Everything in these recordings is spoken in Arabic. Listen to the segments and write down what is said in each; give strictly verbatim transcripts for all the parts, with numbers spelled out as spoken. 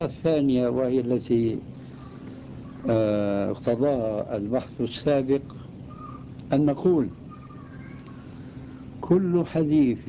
الثانية وهي التي آه، اقتضاها البحث السابق أن نقول كل حديث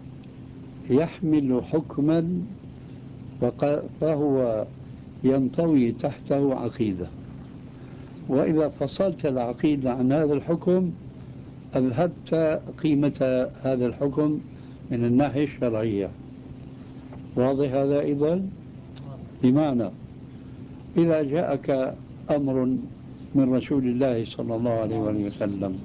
يحمل حكما فق- فهو ينطوي تحته عقيدة، وإذا فصلت العقيدة عن هذا الحكم أذهبت قيمة هذا الحكم من الناحية الشرعية. واضح هذا أيضا؟ بمعنى إذا جاءك أمر من رسول الله صلى الله عليه وآله وسلم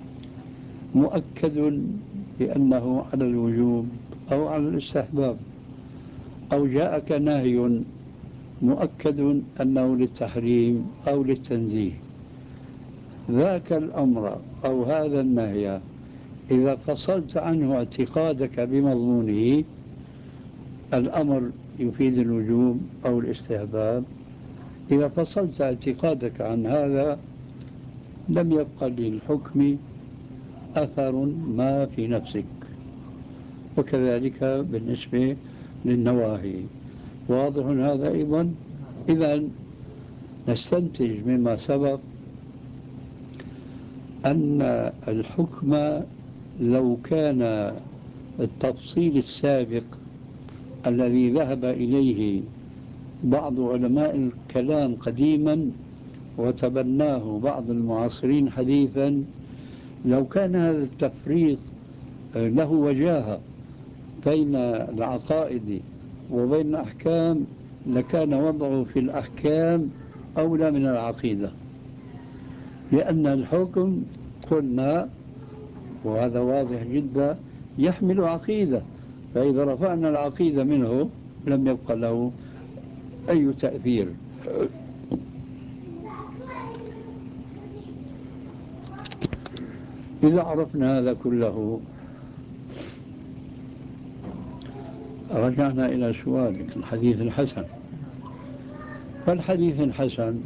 مؤكد بأنه على الوجوب أو على الاستحباب، أو جاءك نهي مؤكد أنه للتحريم أو للتنزيه، ذاك الأمر أو هذا النهي إذا فصلت عنه اعتقادك بمضمونه، الأمر يفيد الوجوب أو الاستحباب، إذا فصلت اعتقادك عن هذا لم يبقى للحكم أثر ما في نفسك، وكذلك بالنسبة للنواهي. واضح هذا أيضا؟ إذا نستنتج مما سبق أن الحكم لو كان التفصيل السابق الذي ذهب إليه بعض علماء الكلام قديما وتبناه بعض المعاصرين حديثا، لو كان هذا التفريق له وجاهة بين العقائد وبين الأحكام لكان وضعه في الأحكام أولى من العقيدة، لأن الحكم قلنا وهذا واضح جدا يحمل عقيدة، فإذا رفعنا العقيدة منه لم يبقى له أي تأثير. إذا عرفنا هذا كله رجعنا إلى سؤالك الحديث الحسن. فالحديث الحسن